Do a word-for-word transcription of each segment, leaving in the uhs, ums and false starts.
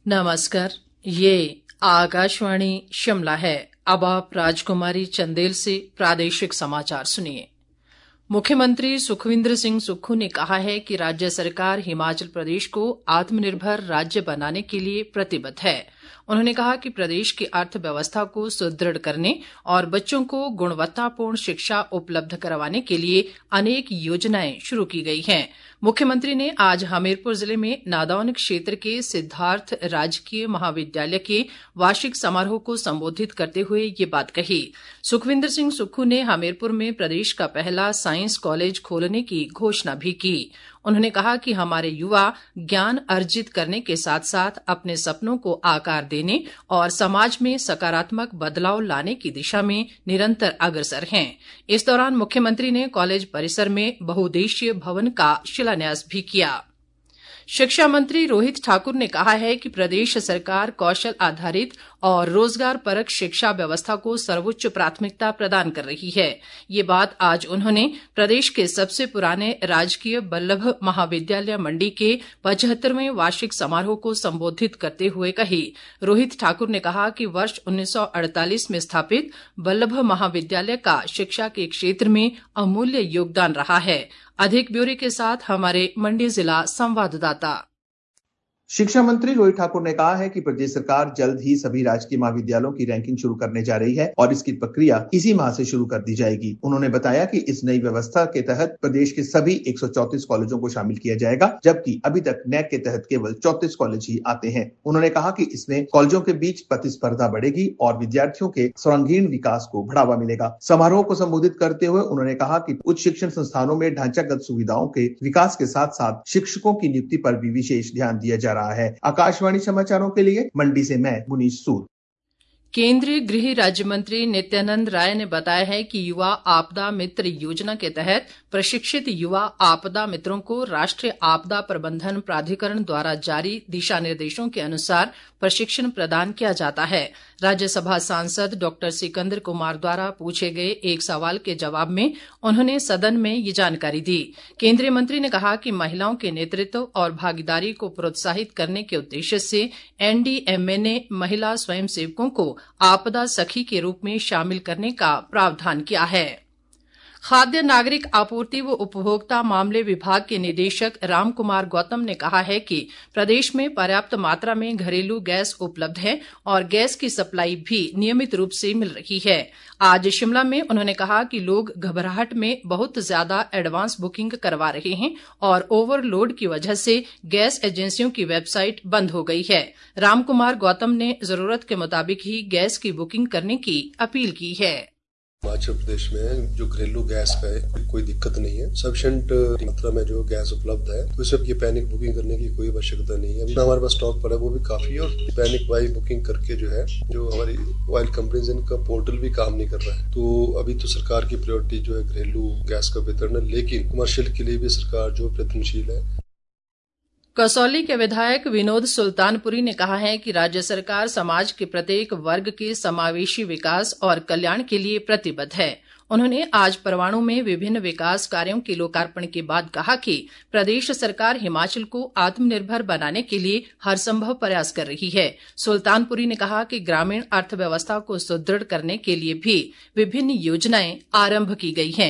नमस्कार, ये आकाशवाणी शिमला है। अब आप राजकुमारी चंदेल से प्रादेशिक समाचार सुनिए। मुख्यमंत्री सुखविंदर सिंह सुक्खू ने कहा है कि राज्य सरकार हिमाचल प्रदेश को आत्मनिर्भर राज्य बनाने के लिए प्रतिबद्ध है। उन्होंने कहा कि प्रदेश की अर्थव्यवस्था को सुदृढ़ करने और बच्चों को गुणवत्तापूर्ण शिक्षा उपलब्ध करवाने के लिए अनेक योजनाएं शुरू की गई हैं। मुख्यमंत्री ने आज हमीरपुर जिले में नादौन क्षेत्र के सिद्धार्थ राजकीय महाविद्यालय के वार्षिक समारोह को संबोधित करते हुए ये बात कही। सुखविंदर सिंह सुक्खू ने हमीरपुर में प्रदेश का पहला साइंस कॉलेज खोलने की घोषणा भी की। उन्होंने कहा कि हमारे युवा ज्ञान अर्जित करने के साथ साथ अपने सपनों को आकार देने और समाज में सकारात्मक बदलाव लाने की दिशा में निरंतर अग्रसर हैं। इस दौरान मुख्यमंत्री ने कॉलेज परिसर में बहुउद्देशीय भवन का शिलान्यास भी किया। शिक्षा मंत्री रोहित ठाकुर ने कहा है कि प्रदेश सरकार कौशल आधारित और रोजगार परक शिक्षा व्यवस्था को सर्वोच्च प्राथमिकता प्रदान कर रही है। ये बात आज उन्होंने प्रदेश के सबसे पुराने राजकीय बल्लभ महाविद्यालय मंडी के पचहत्तरवें वार्षिक समारोह को संबोधित करते हुए कही। रोहित ठाकुर ने कहा कि वर्ष उन्नीस सौ अड़तालीस में स्थापित बल्लभ महाविद्यालय का शिक्षा के क्षेत्र में अमूल्य योगदान रहा है। अधिक ब्यौरे के साथ हमारे मंडी जिला संवाददाता। शिक्षा मंत्री रोहित ठाकुर ने कहा है कि प्रदेश सरकार जल्द ही सभी राजकीय महाविद्यालयों की रैंकिंग शुरू करने जा रही है और इसकी प्रक्रिया इसी माह से शुरू कर दी जाएगी। उन्होंने बताया कि इस नई व्यवस्था के तहत प्रदेश के सभी एक सौ चौंतीस कॉलेजों को शामिल किया जाएगा, जबकि अभी तक नैक के तहत केवल चौंतीस कॉलेज ही आते हैं। उन्होंने कहा कि इसमें कॉलेजों के बीच प्रतिस्पर्धा बढ़ेगी और विद्यार्थियों के सर्वांगीण विकास को बढ़ावा मिलेगा। समारोह को संबोधित करते हुए उन्होंने कहा कि उच्च शिक्षण संस्थानों में ढांचागत सुविधाओं के विकास के साथ साथ शिक्षकों की नियुक्ति पर भी विशेष ध्यान दिया जा रहा है। आकाशवाणी समाचारों के लिए मंडी से मैं मुनीश सूद। केंद्रीय गृह राज्य मंत्री नित्यानंद राय ने बताया है कि युवा आपदा मित्र योजना के तहत प्रशिक्षित युवा आपदा मित्रों को राष्ट्रीय आपदा प्रबंधन प्राधिकरण द्वारा जारी दिशा निर्देशों के अनुसार प्रशिक्षण प्रदान किया जाता है। राज्यसभा सांसद डॉक्टर सिकंदर कुमार द्वारा पूछे गए एक सवाल के जवाब में उन्होंने सदन में ये जानकारी दी। केंद्रीय मंत्री ने कहा कि महिलाओं के नेतृत्व और भागीदारी को प्रोत्साहित करने के उद्देश्य से एनडीएमए ने महिला स्वयंसेवकों को आपदा सखी के रूप में शामिल करने का प्रावधान किया है। खाद्य नागरिक आपूर्ति व उपभोक्ता मामले विभाग के निदेशक राम कुमार गौतम ने कहा है कि प्रदेश में पर्याप्त मात्रा में घरेलू गैस उपलब्ध है और गैस की सप्लाई भी नियमित रूप से मिल रही है। आज शिमला में उन्होंने कहा कि लोग घबराहट में बहुत ज्यादा एडवांस बुकिंग करवा रहे हैं और ओवरलोड की वजह से गैस एजेंसियों की वेबसाइट बंद हो गई है। राम कुमार गौतम ने जरूरत के मुताबिक ही गैस की बुकिंग करने की अपील की है। हिमाचल प्रदेश में जो घरेलू गैस का है कोई दिक्कत नहीं है। सफिशिएंट मात्रा में जो गैस उपलब्ध है तो इसमें ये पैनिक बुकिंग करने की कोई आवश्यकता नहीं है। अभी हमारे पास स्टॉक पड़ा है वो भी काफी है और पैनिक वाई बुकिंग करके जो है जो हमारी ऑयल कंपनीज इनका पोर्टल भी काम नहीं कर रहा है। तो अभी तो सरकार की प्रायोरिटी जो है घरेलू गैस का वितरण है, लेकिन कमर्शियल के लिए भी सरकार जो प्रयत्नशील है। कसौली के विधायक विनोद सुल्तानपुरी ने कहा है कि राज्य सरकार समाज के प्रत्येक वर्ग के समावेशी विकास और कल्याण के लिए प्रतिबद्ध है। उन्होंने आज परवाणु में विभिन्न विकास कार्यों के लोकार्पण के बाद कहा कि प्रदेश सरकार हिमाचल को आत्मनिर्भर बनाने के लिए हर संभव प्रयास कर रही है। सुल्तानपुरी ने कहा कि ग्रामीण अर्थव्यवस्था को सुदृढ़ करने के लिए भी विभिन्न योजनाएं आरंभ की गई हैं।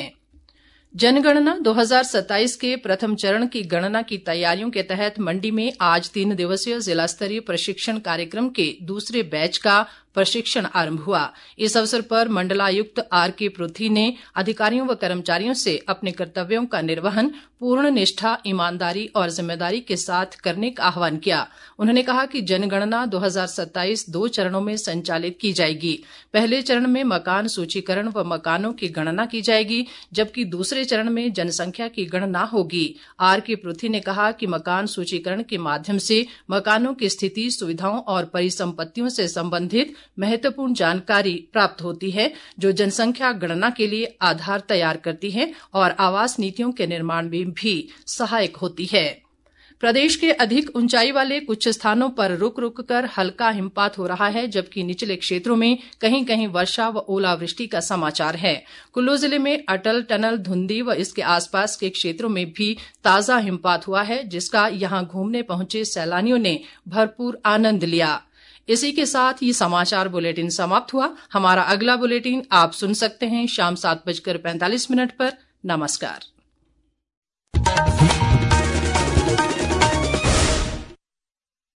जनगणना दो हज़ार सत्ताईस के प्रथम चरण की गणना की तैयारियों के तहत मंडी में आज तीन दिवसीय जिला स्तरीय प्रशिक्षण कार्यक्रम के दूसरे बैच का प्रशिक्षण आरंभ हुआ। इस अवसर पर मंडलायुक्त आर के पृथ्वी ने अधिकारियों व कर्मचारियों से अपने कर्तव्यों का निर्वहन पूर्ण निष्ठा, ईमानदारी और जिम्मेदारी के साथ करने का आह्वान किया। उन्होंने कहा कि जनगणना दो हज़ार सत्ताईस दो चरणों में संचालित की जाएगी। पहले चरण में मकान सूचीकरण व मकानों की गणना की जाएगी, जबकि दूसरे चरण में जनसंख्या की गणना होगी। आर के पृथ्वी ने कहा कि मकान सूचीकरण के माध्यम से मकानों की स्थिति, सुविधाओं और परिसंपत्तियों से संबंधित महत्वपूर्ण जानकारी प्राप्त होती है, जो जनसंख्या गणना के लिए आधार तैयार करती है और आवास नीतियों के निर्माण में भी सहायक होती है। प्रदेश के अधिक ऊंचाई वाले कुछ स्थानों पर रुक रुक कर हल्का हिमपात हो रहा है, जबकि निचले क्षेत्रों में कहीं कहीं वर्षा व ओलावृष्टि का समाचार है। कुल्लू जिले में अटल टनल धुंधी व इसके आसपास के क्षेत्रों में भी ताजा हिमपात हुआ है, जिसका यहां घूमने पहुंचे सैलानियों ने भरपूर आनंद लिया। इसी के साथ ये समाचार बुलेटिन समाप्त हुआ। हमारा अगला बुलेटिन आप सुन सकते हैं शाम सात बजकर पैंतालीस मिनट पर। नमस्कार।